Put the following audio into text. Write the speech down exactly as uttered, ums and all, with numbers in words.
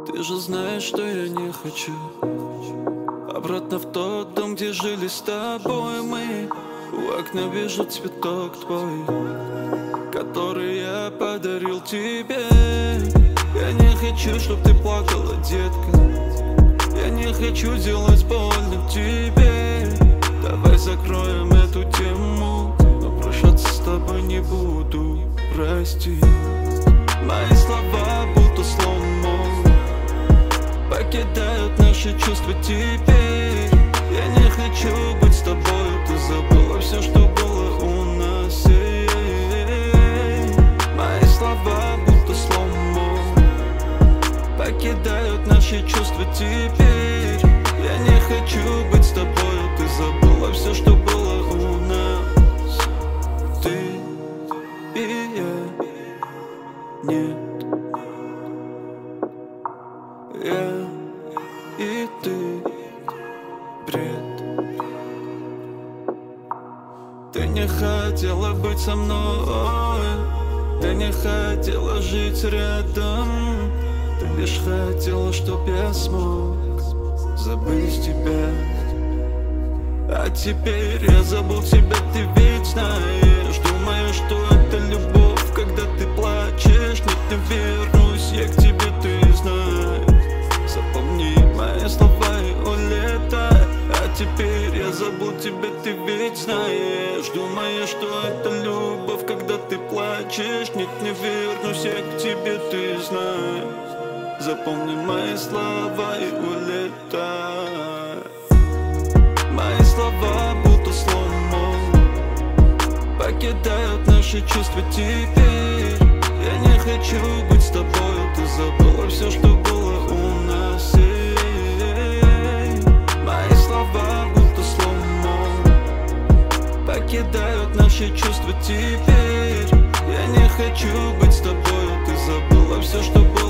Ты же знаешь, что я не хочу обратно в тот дом, где жили с тобой мы. У окна вижу цветок твой, который я подарил тебе. Я не хочу, чтоб ты плакала, детка. Я не хочу делать больно тебе. Давай закроем эту тему, но прощаться с тобой не буду, прости. Мои слова будто слоумоу покидают наши чувства теперь. Я не хочу быть с тобой, ты забыла все, что было у нас. Эй-эй-эй. Мои слова будто слоумоу покидают наши чувства теперь. Я не хочу быть с тобой, ты забыла все, что было у нас. Ты и я, нет. Я и ты, бред. Ты не хотела быть со мной, ты не хотела жить рядом. Ты лишь хотела, чтоб я смог забыть тебя. А теперь я забыл тебя, ты ведь знаешь. Думаешь, что это любовь, когда ты плачешь. Нет, не вернусь я к тебе, ты знаешь. Запомни мои слова и улетай. А теперь я забыл тебя, ты ведь знаешь. Думаешь, что это любовь, когда ты плачешь. Нет, не вернусь я к тебе, ты знаешь. Запомни мои слова и улетай. Мои слова будто слоумоу покидают наши чувства теперь. Я не хочу быть с тобой, ты забыла все, что было у нас. Эй-эй-эй. Мои слова будто слоумоу покидают наши чувства теперь. Я не хочу быть с тобой, ты забыла все, что было.